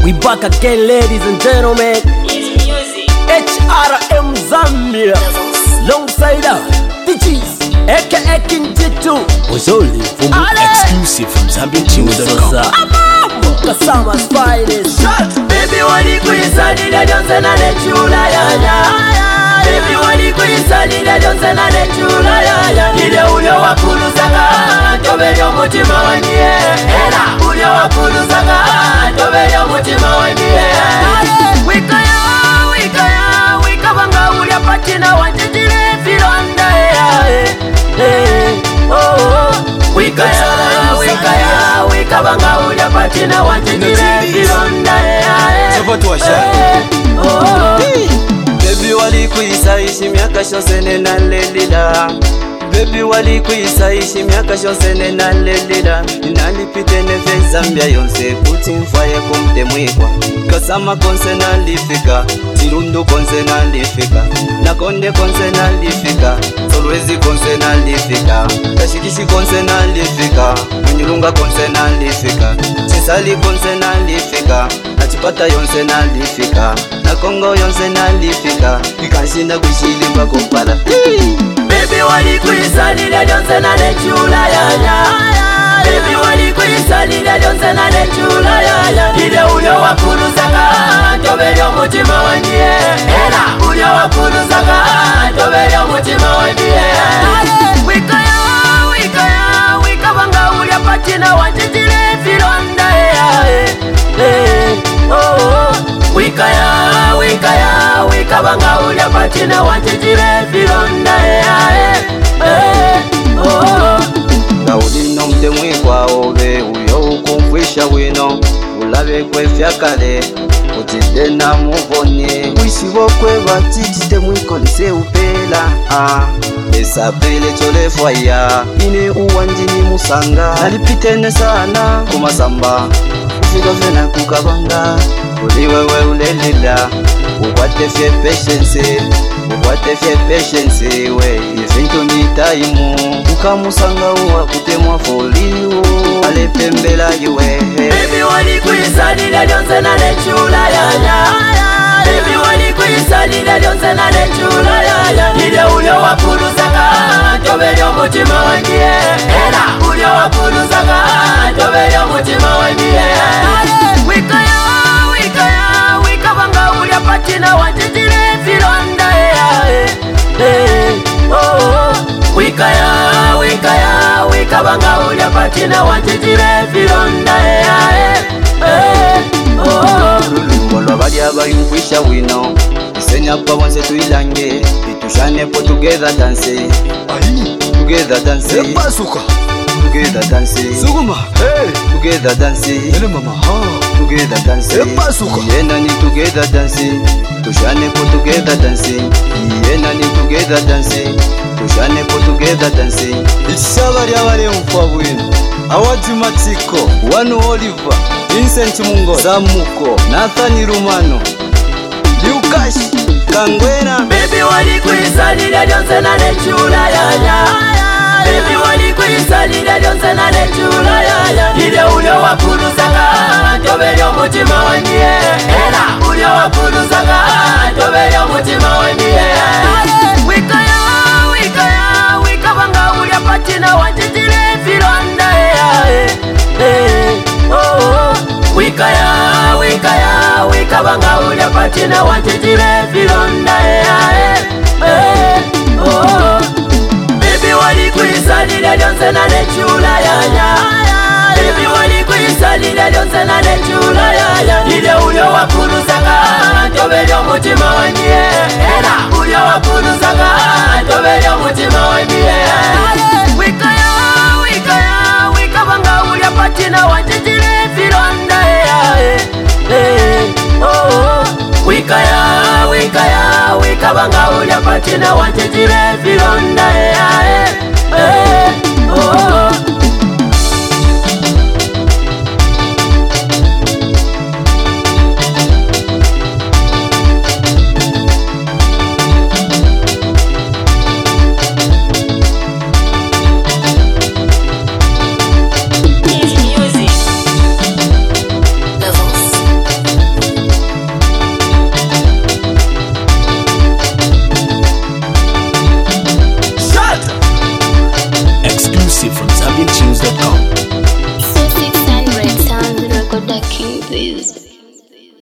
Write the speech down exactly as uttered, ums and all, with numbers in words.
We back again, ladies and gentlemen. H R M Zambia, alongside the G's, aka King Titu. Was only for more exclusive from Zambian Tunes dot com. Kasama's finest. Baby, wali kuisani da Johnson na nechula yanya. Baby, wali kuisani da Johnson na nechula yanya. Ile ulio wakulu sanga, tobelio mutima wanyie. Era ulio wakulu sanga, tobelio mutima wanyie. Wika ya, wika ya, wika banga ulia patina wanjitile filonda ya. Hey, oh, oh. Wika ya, wika ya, wika banga ulia patina wanjitile filonda ya. Sabato wa shai. Baby wali kuisaishi miaka shosene na lelila. Baby wali kuisaishi miaka shosene na lelila. Inalipite nefe Zambia yonse kuti mfaye kumte mwikwa. Kasama konse na lifika, Tirundu konse na lifika, Nakonde konse na lifika, Solwezi konse na lifika, Tashikishi konse na lifika, Mwenyulunga konse na lifika, Chisali konse na lifika, Nachipata yonse na lifika, na Kongo yonse na lifika, Ikashinda kushilimba kumpala. Baby wali kuisani da Johnson na nechula yanya. Baby wali kuisani da Johnson na nechula yanya. Ile ulio wakulu sanga, tobelio mutima wanyie. Era ulio wakulu sanga, tobelio mutima wanyie. Wika ya, wika ya, wika banga ulia patina wanjitile filonda ya. Hey, oh, oh. Wika ya, wika ya, wika banga ulia patina wanjitile filonda ya. Hey, oh, oh. Gaulino mte mwikwa obe uyo ukumfwisha wino. Ulabe kwe fyakale utide na muvone. Wishiwo kwe batitite mwiko lise upela. Ah, esa pele chole fwaya ine uwanjini musanga. Nalipitene sana kumasamba ufika fena kukabanga. Uliwewe ulelila ukwate fye patience, ukwate fye patience we. Ifintu ni taimu ukamusanga uwa kutemwa folio ale pembela yuwe. Baby wali kuisani da Johnson na nechula yanya. Baby wali kuisani da Johnson na nechula yanya. Ile ulio wakulu sanga, tobelio mutima wanyie. Era ulio wakulu sanga, tobelio mutima wanyie. Wika ya, wika ya, wika banga ulia patina wanjitile filonda ya. Hey, oh, oh. Wika ya, wika ya, wika banga ulia patina wanjitile filonda ya. Hey, oh, oh. Lulungolo bali abayumfwisha wino. Isenya kwa wanse tuilange. Itushane po together dance. Together dance. Epasuka. Together dance. Suguma. Hey. Together dance. Ele mama ha. Together dance. Epasuka. Yena ni together dance. Tushane po together dance. Yena ni together dance. Tushane po together dance. Isabari abale mfwa wino. Awadi Matiko, Wanu Oliver, Vincent Mungo, Samuko, Nathan Rumano, Lukash, Kangwena. Baby wali kuisani da Johnson na nechula yanya. Baby wali kuisani da Johnson na nechula yanya. Ile ulio wakulu sanga, tobelio mutima wanyie. Era ulio wakulu sanga, tobelio mutima wanyie. Wika ya, wika ya, wika banga ulia patina wanjitile filonda ya. Hey, oh, oh. Wika ya, wika ya, wika banga ulia patina wanjitile filonda ya. Hey, oh, oh. Baby wali kuisani da Johnson na nechula yanya. Baby wali kuisani da Johnson na nechula yanya. Ile ulio wakulu sanga, tobelio mutima wanyie. Era ulio wakulu sanga, tobelio mutima wanyie. Wika ya, wika ya, wika banga ulia patina wanjitile filonda ya. Hey, oh, oh. Wika ya, wika ya, wika banga ulia patina wanjitile filonda ya. Hey, oh, oh. Music. Davos. Music.